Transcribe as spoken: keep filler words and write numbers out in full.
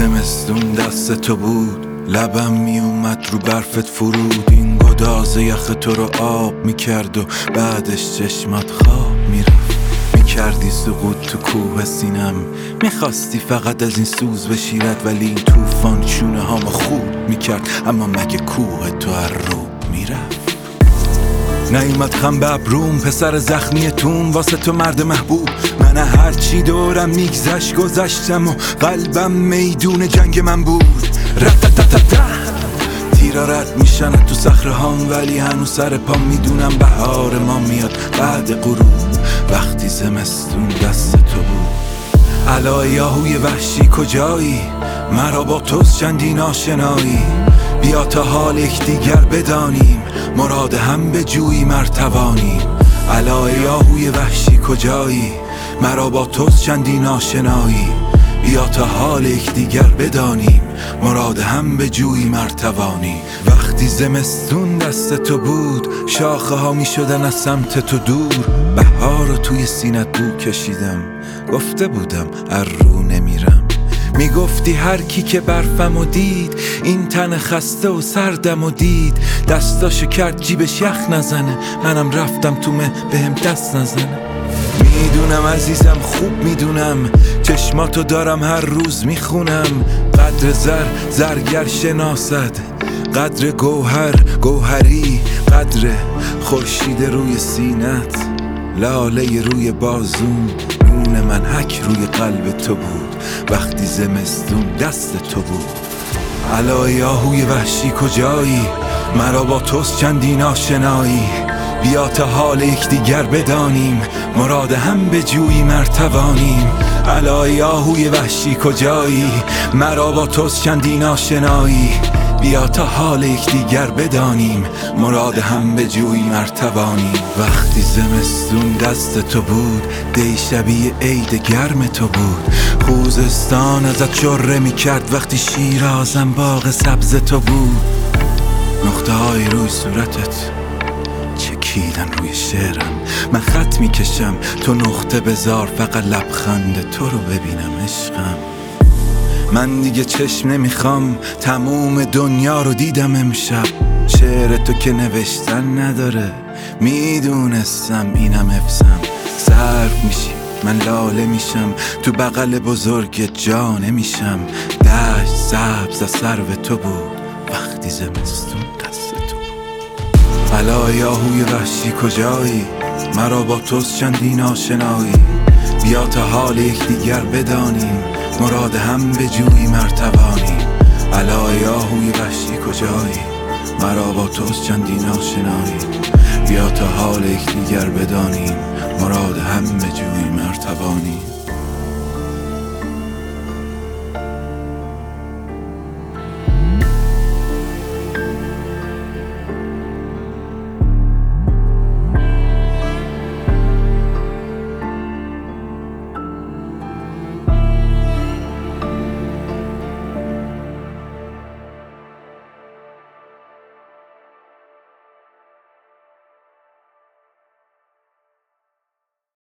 زمستون دست تو بود، لبم می اومد رو برفت فرود. این گداز یخ تو رو آب میکرد و بعدش چشمات خواب میرفت. میکردی سقوط تو کوه سینم، میخواستی فقط از این سوز بشیرد، ولی این توفان چونه هامو خورد میکرد. اما مگه کوه تو هر رو میرفت؟ نیومد خم به ابروم پسر زخمی تون، واسه تو مرد محبوب. من هرچی دورم میگذشت گذشتم و قلبم میدون جنگ من بود. رتتتتت تیرا رد میشن تو صخره هام، ولی هنوز سر پا میدونم بهار ما میاد بعد غروب. وقتی زمستون دست تو بود. الای یاهوی وحشی کجایی؟ مرا با توست چندین آشنایی. بیا تا حال یکدیگر بدانیم، مراد هم به جویی مرتوانیم. الای یاهوی وحشی کجایی؟ مرا با توست چندین آشنایی. بیا تا حال یکدیگر بدانیم، مراد هم به جویی مرتوانی. وقتی زمستون دست تو بود، شاخه ها می شدن از سمت تو دور. بهار رو توی سینت بو کشیدم، گفته بودم ار رو نمیرم. میگفتی هر کی که برفم و دید، این تن خسته و سردم و دید، دستاشو کرد جیبش یخ نزنه. منم رفتم تو مه بهم دست نزنه. میدونم عزیزم خوب میدونم، چشماتو دارم هر روز میخونم. قدر زر زرگر شناسد، قدر گوهر گوهری، قدر خورشید روی سینت، لاله روی بازون. نون من حک روی قلب تو بود، وقتی زمستون دست تو بود. الای یاهوی وحشی کجایی؟ مرا با توست چندین آشنایی. بیا تا حال یکدیگر بدانیم، مراد هم به جویی مرتوانیم. الای یاهوی وحشی کجایی؟ مرا با توست چندین آشنایی. بیا تا حال یکدیگر بدانیم، مراد هم به جویی مرتوانیم. وقتی زمستون دست تو بود، دی شبیه عید گرم تو بود. خوزستان ازت شره میکرد، وقتی شیرازم باغ سبز تو بود. نقطه های روی صورتت چکیدن روی شعرم، من خط میکشم تو نقطه بذار، فقط لبخند تو رو ببینم عشقم. من دیگه چشم نمیخوام، تموم دنیا رو دیدم امشب. شعر تو که نوشتن نداره، میدونستم اینم حفظم. صرف میشی من لاله میشم، تو بغل بزرگ جا نمیشم. دشت سبز از سرو تو بود، وقتی زمستون دست تو بود. الای یاهوی وحشی کجایی؟ مرا با توست چندین آشنایی. بیا تا حال یکدیگر بدانیم، مراد هم به جویی مرتوانیم. الای یاهوی وحشی کجایی؟ مرا با توست چندین آشنایی. بیا تا حال یکدیگر بدانیم، مراد هم به جویی مرتوانیم.